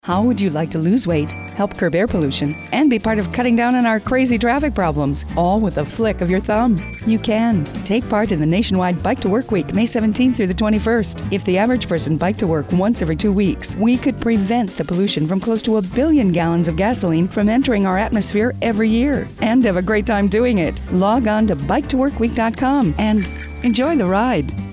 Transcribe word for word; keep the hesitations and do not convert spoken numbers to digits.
How would you like to lose weight, help curb air pollution, and be part of cutting down on our crazy traffic problems, all with a flick of your thumb? You can. Take part in the nationwide Bike to Work Week, May seventeenth through the twenty-first. If the average person biked to work once every two weeks, we could prevent the pollution from close to a billion gallons of gasoline from entering our atmosphere every year, and have a great time doing it. Log on to bike to work week dot com and enjoy the ride.